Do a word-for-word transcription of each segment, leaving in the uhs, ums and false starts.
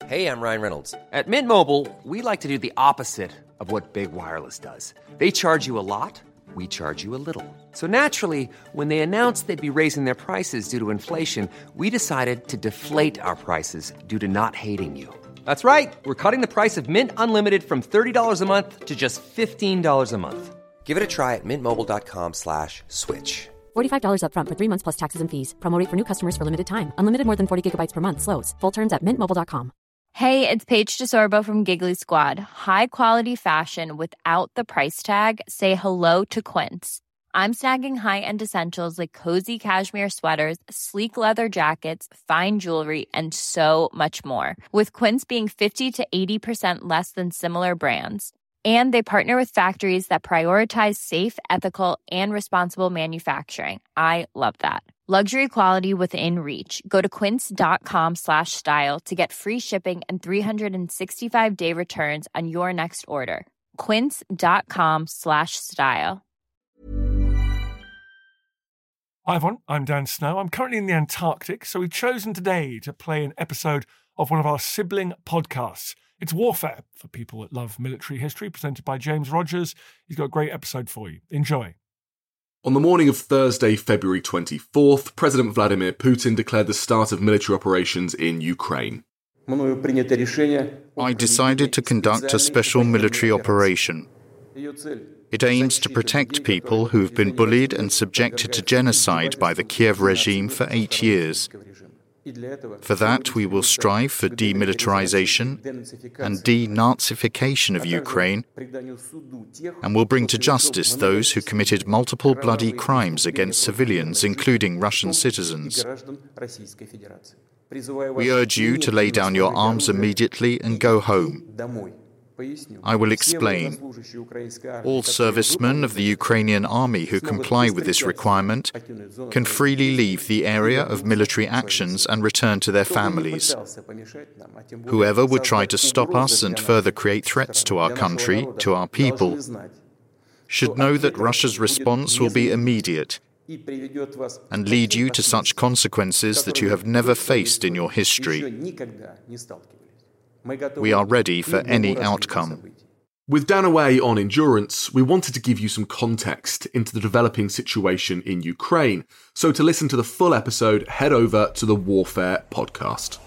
Hey, I'm Ryan Reynolds. At Mint Mobile, we like to do the opposite of what Big Wireless does. They charge you a lot, we charge you a little. So naturally, when they announced they'd be raising their prices due to inflation, we decided to deflate our prices due to not hating you. That's right. We're cutting the price of Mint Unlimited from thirty dollars a month to just fifteen dollars a month. Give it a try at mintmobile.com slash switch. forty-five dollars up front for three months plus taxes and fees. Promo rate for new customers for limited time. Unlimited more than forty gigabytes per month. Slows full terms at mint mobile dot com. Hey, it's Paige DeSorbo from Giggly Squad. High quality fashion without the price tag. Say hello to Quince. I'm snagging high-end essentials like cozy cashmere sweaters, sleek leather jackets, fine jewelry, and so much more. With Quince being fifty to eighty percent less than similar brands. And they partner with factories that prioritize safe, ethical, and responsible manufacturing. I love that. Luxury quality within reach. Go to quince.com slash style to get free shipping and three sixty-five day returns on your next order. Quince.com slash style. Hi everyone, I'm Dan Snow. I'm currently in the Antarctic, so we've chosen today to play an episode of one of our sibling podcasts. It's Warfare, for people that love military history, presented by James Rogers. He's got a great episode for you. Enjoy. On the morning of Thursday, February twenty-fourth, President Vladimir Putin declared the start of military operations in Ukraine. I decided to conduct a special military operation. It aims to protect people who have been bullied and subjected to genocide by the Kiev regime for eight years. For that, we will strive for demilitarization and denazification of Ukraine, and will bring to justice those who committed multiple bloody crimes against civilians, including Russian citizens. We urge you to lay down your arms immediately and go home. I will explain. All servicemen of the Ukrainian army who comply with this requirement can freely leave the area of military actions and return to their families. Whoever would try to stop us and further create threats to our country, to our people, should know that Russia's response will be immediate and lead you to such consequences that you have never faced in your history. We are ready for any outcome. With Dan away on endurance, we wanted to give you some context into the developing situation in Ukraine. So to listen to the full episode, head over to the Warfare podcast.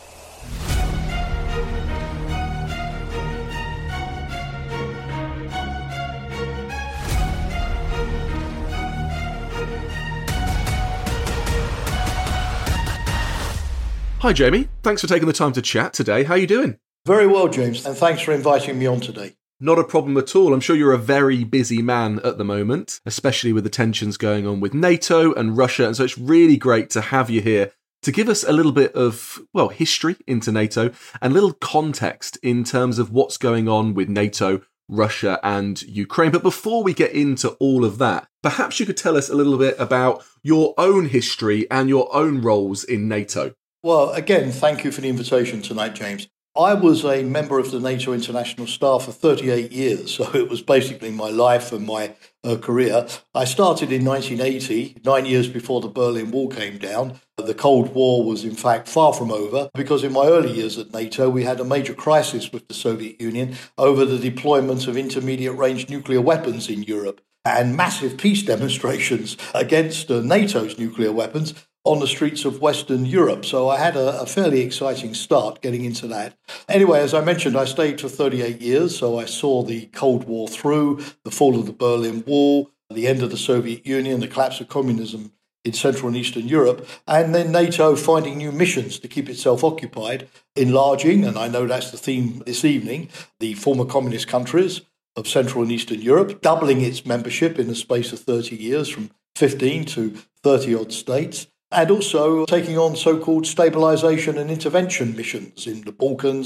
Hi Jamie, thanks for taking the time to chat today. How are you doing? Very well, James, and thanks for inviting me on today. Not a problem at all. I'm sure you're a very busy man at the moment, especially with the tensions going on with NATO and Russia, and so it's really great to have you here to give us a little bit of, well, history into NATO and a little context in terms of what's going on with NATO, Russia and Ukraine. But before we get into all of that, perhaps you could tell us a little bit about your own history and your own roles in NATO. Well, again, thank you for the invitation tonight, James. I was a member of the NATO International Staff for thirty-eight years, so it was basically my life and my uh, career. I started in nineteen eighty, nine years before the Berlin Wall came down. The Cold War was, in fact, far from over, because in my early years at NATO, we had a major crisis with the Soviet Union over the deployment of intermediate-range nuclear weapons in Europe and massive peace demonstrations against uh, NATO's nuclear weapons on the streets of Western Europe. So I had a, a fairly exciting start getting into that. Anyway, as I mentioned, I stayed for thirty-eight years. So I saw the Cold War through, the fall of the Berlin Wall, the end of the Soviet Union, the collapse of communism in Central and Eastern Europe, and then NATO finding new missions to keep itself occupied, enlarging, and I know that's the theme this evening, the former communist countries of Central and Eastern Europe, doubling its membership in the space of thirty years from fifteen to thirty odd states, and also taking on so-called stabilization and intervention missions in the Balkans,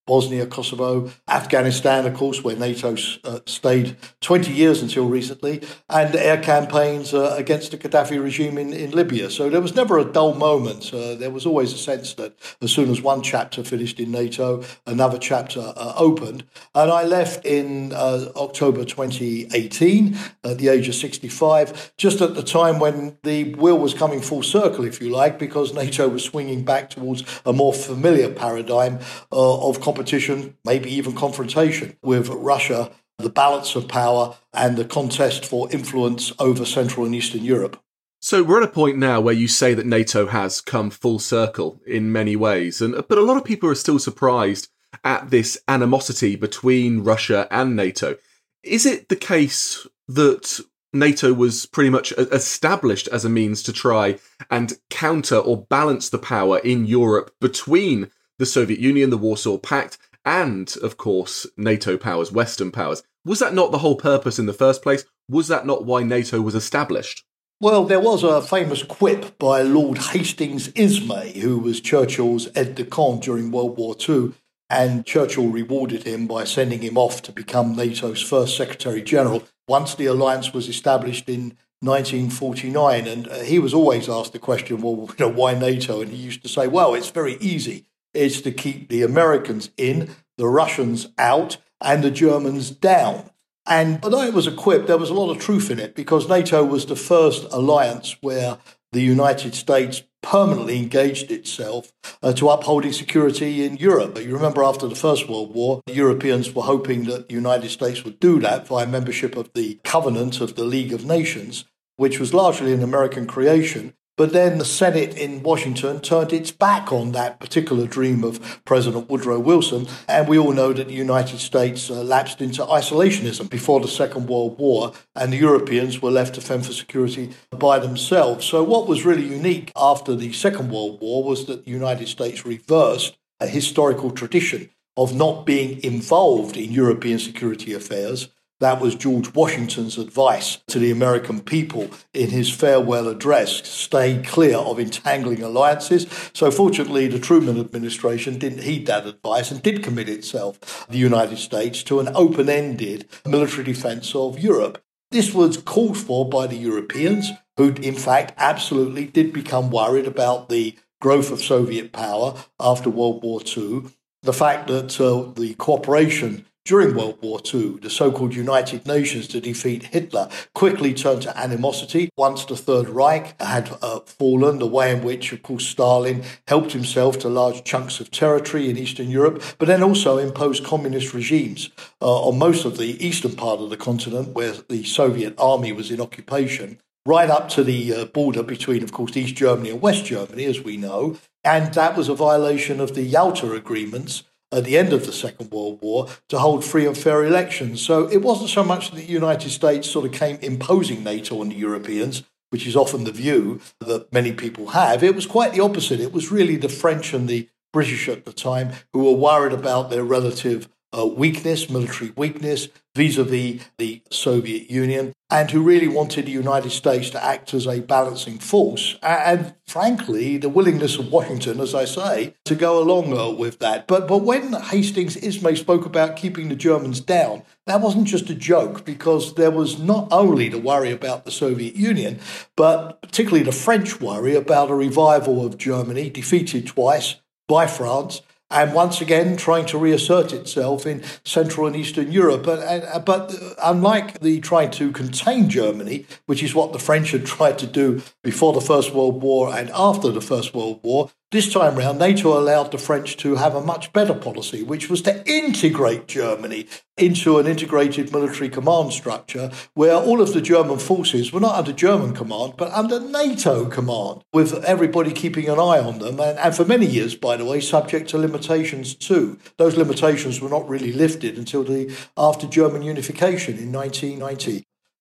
Bosnia, Kosovo, Afghanistan, of course, where NATO uh, stayed twenty years until recently, and air campaigns uh, against the Gaddafi regime in, in Libya. So there was never a dull moment. Uh, there was always a sense that as soon as one chapter finished in NATO, another chapter uh, opened. And I left in uh, October twenty eighteen at the age of sixty-five, just at the time when the wheel was coming full circle, if you like, because NATO was swinging back towards a more familiar paradigm uh, of competition, maybe even confrontation with Russia, the balance of power and the contest for influence over Central and Eastern Europe. So we're at a point now where you say that NATO has come full circle in many ways, and but a lot of people are still surprised at this animosity between Russia and NATO. Is it the case that NATO was pretty much established as a means to try and counter or balance the power in Europe between the Soviet Union, the Warsaw Pact, and, of course, NATO powers, Western powers? Was that not the whole purpose in the first place? Was that not why NATO was established? Well, there was a famous quip by Lord Hastings Ismay, who was Churchill's aide-de-camp during World War Two, and Churchill rewarded him by sending him off to become NATO's first Secretary-General once the alliance was established in nineteen forty-nine. And he was always asked the question, well, you know, why NATO? And he used to say, well, it's very easy. It's to keep the Americans in, the Russians out, and the Germans down. And although it was a quip, there was a lot of truth in it, because NATO was the first alliance where the United States permanently engaged itself uh, to upholding security in Europe. You remember after the First World War, the Europeans were hoping that the United States would do that via membership of the Covenant of the League of Nations, which was largely an American creation. But then the Senate in Washington turned its back on that particular dream of President Woodrow Wilson. And we all know that the United States uh, lapsed into isolationism before the Second World War, and the Europeans were left to fend for security by themselves. So what was really unique after the Second World War was that the United States reversed a historical tradition of not being involved in European security affairs. That was George Washington's advice to the American people in his farewell address: stay clear of entangling alliances. So fortunately, the Truman administration didn't heed that advice and did commit itself, the United States, to an open-ended military defense of Europe. This was called for by the Europeans, who in fact absolutely did become worried about the growth of Soviet power after World War Two, the fact that uh, the cooperation during World War Two, the so-called United Nations to defeat Hitler quickly turned to animosity once the Third Reich had uh, fallen, the way in which, of course, Stalin helped himself to large chunks of territory in Eastern Europe, but then also imposed communist regimes uh, on most of the eastern part of the continent where the Soviet army was in occupation, right up to the uh, border between, of course, East Germany and West Germany, as we know. And that was a violation of the Yalta agreements at the end of the Second World War to hold free and fair elections. So it wasn't so much that the United States sort of came imposing NATO on the Europeans, which is often the view that many people have. It was quite the opposite. It was really the French and the British at the time who were worried about their relative uh, weakness, military weakness, vis-a-vis the Soviet Union, and who really wanted the United States to act as a balancing force. And, frankly, the willingness of Washington, as I say, to go along with that. But but when Hastings Ismay spoke about keeping the Germans down, that wasn't just a joke, because there was not only the worry about the Soviet Union, but particularly the French worry about a revival of Germany, defeated twice by France, and once again trying to reassert itself in Central and Eastern Europe. But, and, but unlike the trying to contain Germany, which is what the French had tried to do before the First World War and after the First World War, this time round, NATO allowed the French to have a much better policy, which was to integrate Germany into an integrated military command structure where all of the German forces were not under German command, but under NATO command, with everybody keeping an eye on them. And, and for many years, by the way, subject to limitations too. Those limitations were not really lifted until the after German unification in nineteen ninety.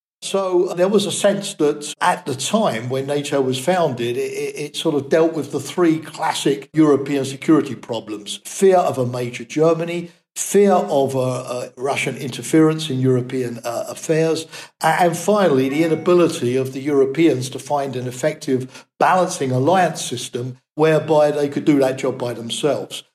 So there was a sense that at the time when NATO was founded, it, it sort of dealt with the three classic European security problems: fear of a major Germany, fear of uh, uh, Russian interference in European uh, affairs, and finally the inability of the Europeans to find an effective balancing alliance system whereby they could do that job by themselves.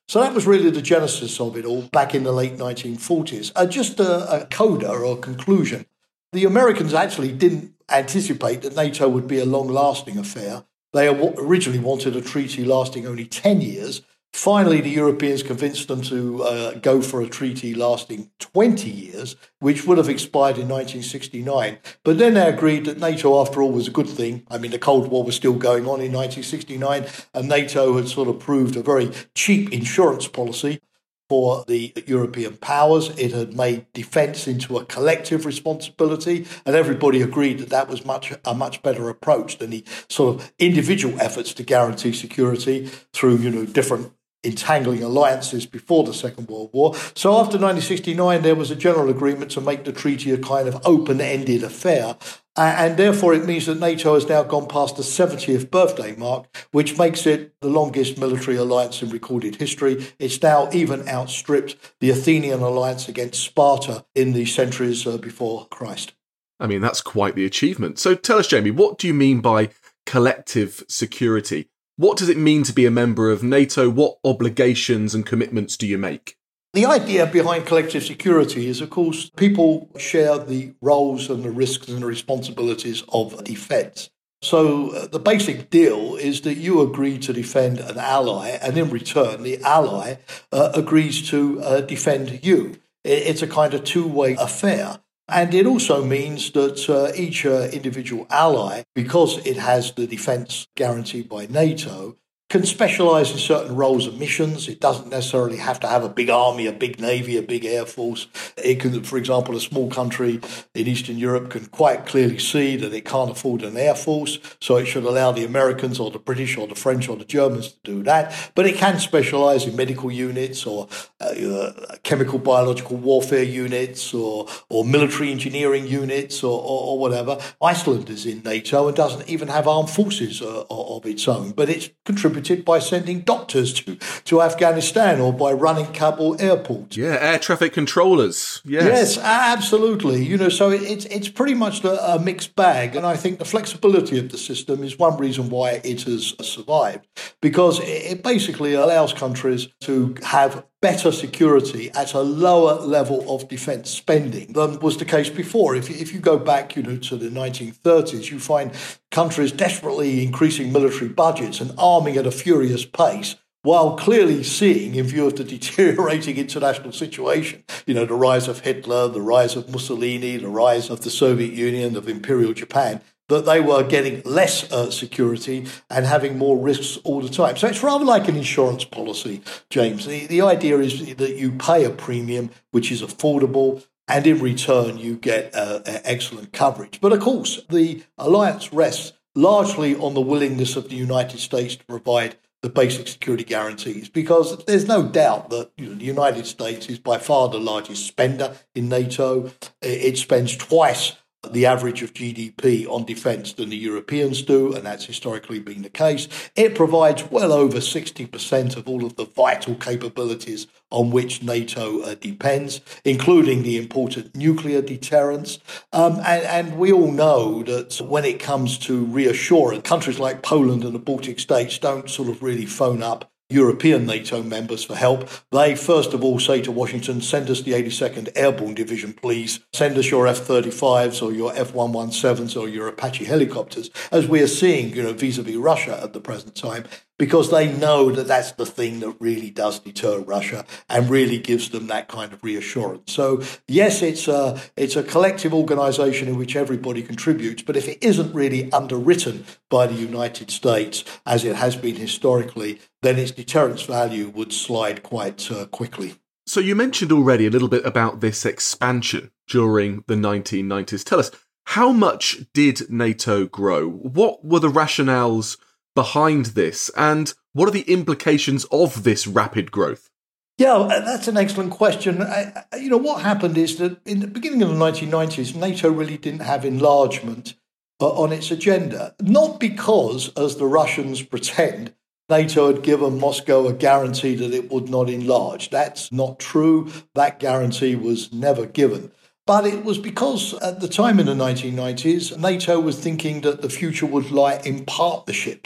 So that was really the genesis of it all back in the late nineteen forties. Uh, just a, a coda or a conclusion. The Americans actually didn't anticipate that NATO would be a long-lasting affair. They originally wanted a treaty lasting only ten years. Finally, the Europeans convinced them to uh, go for a treaty lasting twenty years, which would have expired in nineteen sixty-nine. But then they agreed that NATO, after all, was a good thing. I mean, the Cold War was still going on in nineteen sixty-nine, and NATO had sort of proved a very cheap insurance policy for the European powers. It had made defence into a collective responsibility, and everybody agreed that that was much a much better approach than the sort of individual efforts to guarantee security through, you know, different entangling alliances before the Second World War. So after nineteen sixty-nine, there was a general agreement to make the treaty a kind of open-ended affair. Uh, and therefore, it means that NATO has now gone past the seventieth birthday mark, which makes it the longest military alliance in recorded history. It's now even outstripped the Athenian alliance against Sparta in the centuries uh, before Christ. I mean, that's quite the achievement. So tell us, Jamie, what do you mean by collective security? What does it mean to be a member of NATO? What obligations and commitments do you make? The idea behind collective security is, of course, people share the roles and the risks and the responsibilities of defence. So uh, the basic deal is that you agree to defend an ally, and in return, the ally uh, agrees to uh, defend you. It's a kind of two-way affair. And it also means that uh, each uh, individual ally, because it has the defence guaranteed by NATO, can specialise in certain roles and missions. It doesn't necessarily have to have a big army, a big navy, a big air force. It can, for example, a small country in Eastern Europe can quite clearly see that it can't afford an air force, so it should allow the Americans or the British or the French or the Germans to do that. But it can specialise in medical units or uh, uh, chemical biological warfare units or, or military engineering units or, or, or whatever. Iceland is in NATO and doesn't even have armed forces uh, of its own, but it's contributed by sending doctors to, to Afghanistan or by running Kabul airport. Yeah, air traffic controllers. Yes, yes, absolutely. You know, so it, it's it's pretty much a, a mixed bag, and I think the flexibility of the system is one reason why it has survived, because it, it basically allows countries to have better security at a lower level of defence spending than was the case before. If you, if you go back, you know, to the nineteen thirties, you find countries desperately increasing military budgets and arming at a furious pace, while clearly seeing, in view of the deteriorating international situation, you know, the rise of Hitler, the rise of Mussolini, the rise of the Soviet Union, of Imperial Japan, that they were getting less uh, security and having more risks all the time. So it's rather like an insurance policy, James. The, the idea is that you pay a premium which is affordable, and in return you get uh, excellent coverage. But of course, the alliance rests largely on the willingness of the United States to provide the basic security guarantees, because there's no doubt that, you know, the United States is by far the largest spender in NATO. It spends twice the average of G D P on defence than the Europeans do, and that's historically been the case. It provides well over sixty percent of all of the vital capabilities on which NATO uh, depends, including the important nuclear deterrence. Um, and, and we all know that when it comes to reassurance, countries like Poland and the Baltic states don't sort of really phone up European NATO members for help. They first of all say to Washington, send us the eighty-second Airborne Division, please. Send us your F thirty-fives or your F one sevens or your Apache helicopters, as we are seeing, you know, vis-a-vis Russia at the present time, because they know that that's the thing that really does deter Russia and really gives them that kind of reassurance. So, yes, it's a, it's a collective organisation in which everybody contributes, but if it isn't really underwritten by the United States, as it has been historically, then its deterrence value would slide quite uh, quickly. So you mentioned already a little bit about this expansion during the nineteen nineties. Tell us, how much did NATO grow? What were the rationales behind this, and what are the implications of this rapid growth? Yeah, that's an excellent question. I, you know, what happened is that in the beginning of the nineteen nineties, NATO really didn't have enlargement uh, on its agenda, not because, as the Russians pretend, NATO had given Moscow a guarantee that it would not enlarge. That's not true. That guarantee was never given. But it was because at the time in the nineteen nineties, NATO was thinking that the future would lie in partnerships.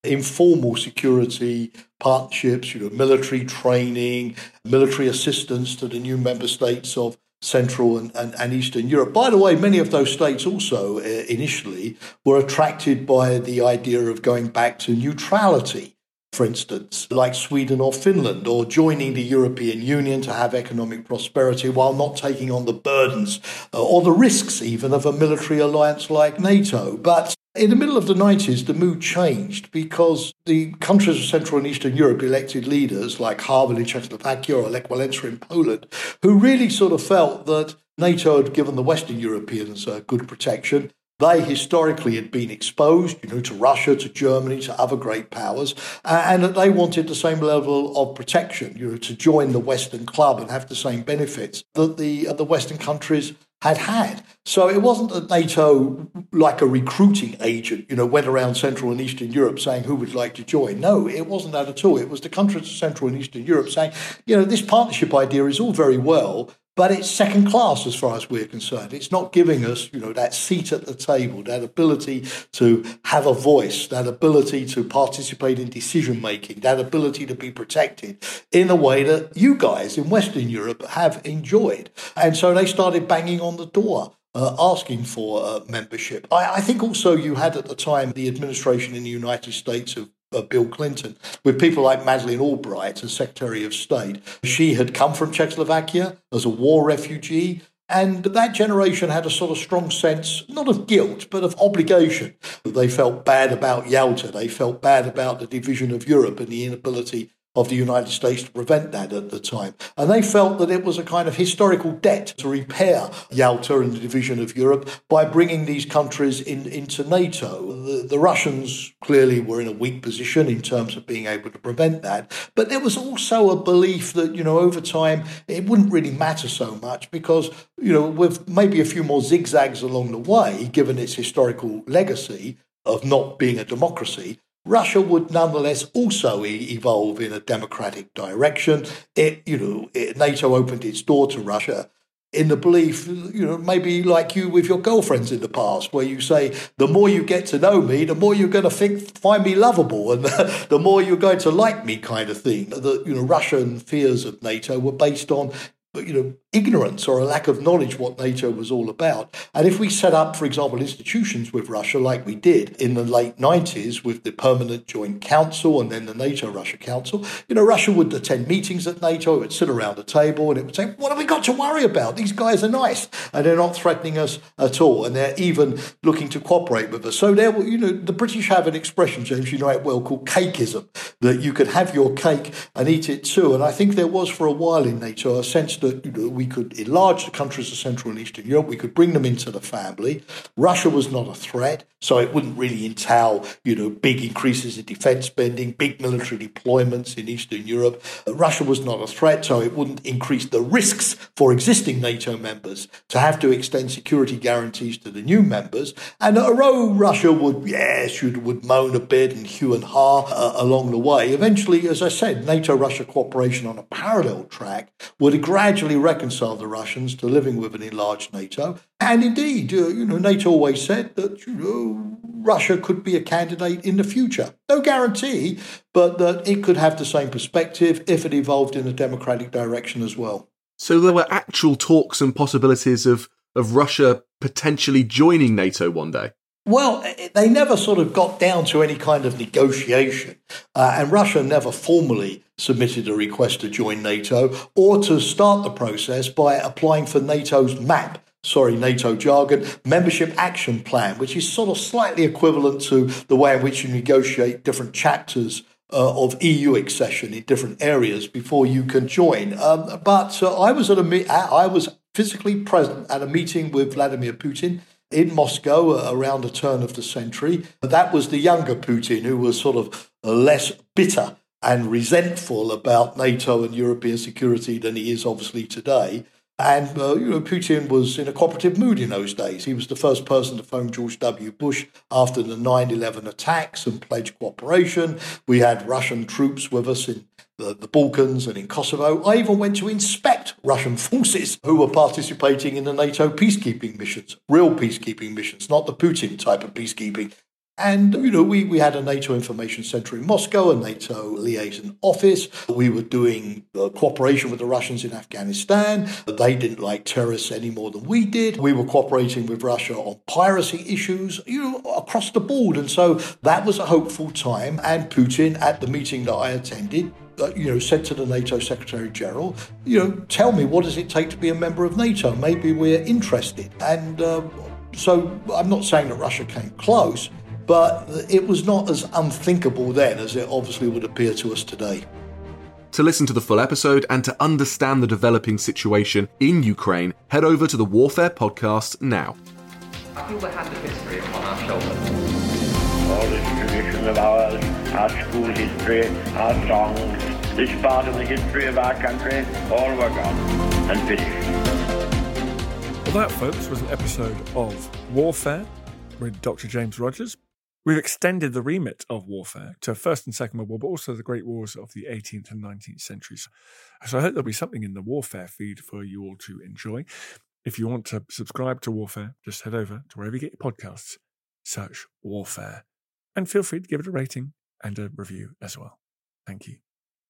informal security partnerships, you know, military training, military assistance to the new member states of Central and, and, and Eastern Europe. By the way, many of those states also uh, initially were attracted by the idea of going back to neutrality, for instance, like Sweden or Finland, or joining the European Union to have economic prosperity while not taking on the burdens uh, or the risks even of a military alliance like NATO. But in the middle of the nineties, the mood changed because the countries of Central and Eastern Europe elected leaders like Havel in Czechoslovakia or Lech Walesa in Poland, who really sort of felt that NATO had given the Western Europeans uh, good protection. They historically had been exposed, you know, to Russia, to Germany, to other great powers, uh, and that they wanted the same level of protection, you know, to join the Western club and have the same benefits that the uh, the Western countries had had. So it wasn't that NATO, like a recruiting agent, you know, went around Central and Eastern Europe saying who would like to join. No, it wasn't that at all. It was the countries of Central and Eastern Europe saying, you know, this partnership idea is all very well, but it's second class as far as we're concerned. It's not giving us, you know, that seat at the table, that ability to have a voice, that ability to participate in decision making, that ability to be protected in a way that you guys in Western Europe have enjoyed. And so they started banging on the door, uh, asking for uh, membership. I, I think also you had at the time the administration in the United States of Uh, Bill Clinton, with people like Madeleine Albright as Secretary of State. She had come from Czechoslovakia as a war refugee, and that generation had a sort of strong sense, not of guilt, but of obligation. They felt bad about Yalta. They felt bad about the division of Europe and the inability of the United States to prevent that at the time. And they felt that it was a kind of historical debt to repair Yalta and the division of Europe by bringing these countries in, into NATO. The, the Russians clearly were in a weak position in terms of being able to prevent that. But there was also a belief that, you know, over time, it wouldn't really matter so much because, you know, with maybe a few more zigzags along the way, given its historical legacy of not being a democracy, Russia would nonetheless also e- evolve in a democratic direction. It, you know, it, NATO opened its door to Russia in the belief, you know, maybe like you with your girlfriends in the past, where you say, the more you get to know me, the more you're going to think, find me lovable, and the, the more you're going to like me, kind of thing. The, you know, Russian fears of NATO were based on, you know, ignorance or a lack of knowledge what NATO was all about. And if we set up, for example, institutions with Russia like we did in the late nineties with the Permanent Joint Council and then the NATO-Russia Council, you know, Russia would attend meetings at NATO, it would sit around the table and it would say, what have we got to worry about? These guys are nice and they're not threatening us at all. And they're even looking to cooperate with us. So there, you know, the British have an expression, James, you know it well, called cakeism, that you could have your cake and eat it too. And I think there was for a while in NATO a sense that, you know, we could enlarge the countries of Central and Eastern Europe. We could bring them into the family. Russia was not a threat, so it wouldn't really entail, you know, big increases in defence spending, big military deployments in Eastern Europe. Uh, Russia was not a threat, so it wouldn't increase the risks for existing NATO members to have to extend security guarantees to the new members. And although Russia would, yes, would, would moan a bit and hew and ha uh, along the way, eventually, as I said, NATO-Russia cooperation on a parallel track would gradually reconcile the Russians to living with an enlarged NATO. And indeed, uh, you know, NATO always said that, you know, Russia could be a candidate in the future. No guarantee, but that it could have the same perspective if it evolved in a democratic direction as well. So there were actual talks and possibilities of, of Russia potentially joining NATO one day? Well, they never sort of got down to any kind of negotiation, uh, and Russia never formally submitted a request to join NATO or to start the process by applying for NATO's MAP, sorry, NATO jargon, Membership Action Plan, which is sort of slightly equivalent to the way in which you negotiate different chapters uh, of E U accession in different areas before you can join. Um, but uh, I was at a me- I was physically present at a meeting with Vladimir Putin in Moscow uh, around the turn of the century. That was the younger Putin, who was sort of less bitter and resentful about NATO and European security than he is obviously today. And, uh, you know, Putin was in a cooperative mood in those days. He was the first person to phone George W. Bush after the nine eleven attacks and pledge cooperation. We had Russian troops with us in the, the Balkans and in Kosovo. I even went to inspect Russian forces who were participating in the NATO peacekeeping missions, real peacekeeping missions, not the Putin type of peacekeeping. And, you know, we, we had a NATO Information Center in Moscow, a NATO liaison office. We were doing uh, cooperation with the Russians in Afghanistan. They didn't like terrorists any more than we did. We were cooperating with Russia on piracy issues, you know, across the board. And so that was a hopeful time. And Putin, at the meeting that I attended, Uh, you know, said to the NATO Secretary General, you know, tell me, what does it take to be a member of NATO? Maybe we're interested. And uh, so I'm not saying that Russia came close, but it was not as unthinkable then as it obviously would appear to us today. To listen to the full episode and to understand the developing situation in Ukraine, head over to the Warfare Podcast now. I feel the hand of history upon our shoulders. All this tradition of ours, our school history, our songs, this part of the history of our country, all were gone and finished. Well, that, folks, was an episode of Warfare with Doctor James Rogers. We've extended the remit of warfare to First and Second World War, but also the Great Wars of the eighteenth and nineteenth centuries. So I hope there'll be something in the Warfare feed for you all to enjoy. If you want to subscribe to Warfare, just head over to wherever you get your podcasts, search Warfare, and feel free to give it a rating and a review as well. Thank you.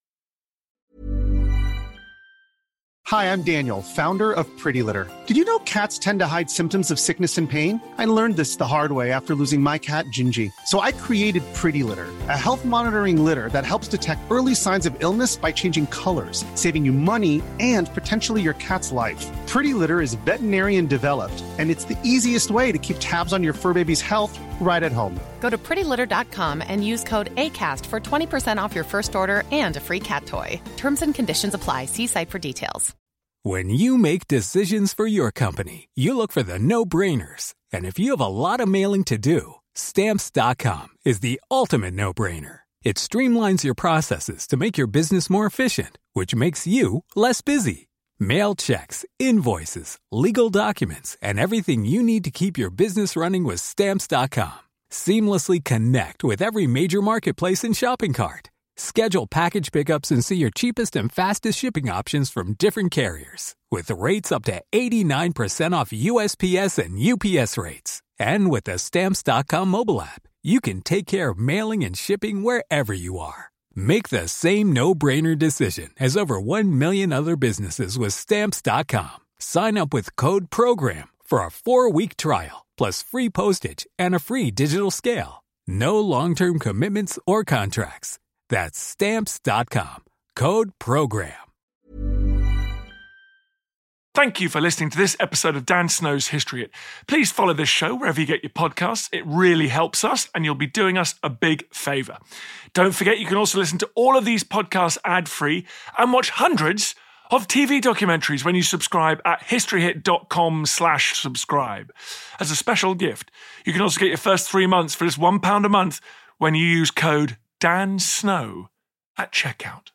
Hi, I'm Daniel, founder of Pretty Litter. Did you know cats tend to hide symptoms of sickness and pain? I learned this the hard way after losing my cat, Gingy. So I created Pretty Litter, a health monitoring litter that helps detect early signs of illness by changing colors, saving you money and potentially your cat's life. Pretty Litter is veterinarian developed, and it's the easiest way to keep tabs on your fur baby's health right at home. Go to pretty litter dot com and use code ACAST for twenty percent off your first order and a free cat toy. Terms and conditions apply. See site for details. When you make decisions for your company, you look for the no-brainers. And if you have a lot of mailing to do, Stamps dot com is the ultimate no-brainer. It streamlines your processes to make your business more efficient, which makes you less busy. Mail checks, invoices, legal documents, and everything you need to keep your business running with Stamps dot com. Seamlessly connect with every major marketplace and shopping cart. Schedule package pickups and see your cheapest and fastest shipping options from different carriers. With rates up to eighty-nine percent off U S P S and U P S rates. And with the Stamps dot com mobile app, you can take care of mailing and shipping wherever you are. Make the same no-brainer decision as over one million other businesses with Stamps dot com. Sign up with code PROGRAM for a four-week trial, plus free postage and a free digital scale. No long-term commitments or contracts. That's Stamps dot com. Code PROGRAM. Thank you for listening to this episode of Dan Snow's History Hit. Please follow this show wherever you get your podcasts. It really helps us, and you'll be doing us a big favour. Don't forget, you can also listen to all of these podcasts ad-free and watch hundreds of T V documentaries when you subscribe at historyhit.com slash subscribe. As a special gift, you can also get your first three months for just one pound a month when you use code Dan Snow at checkout.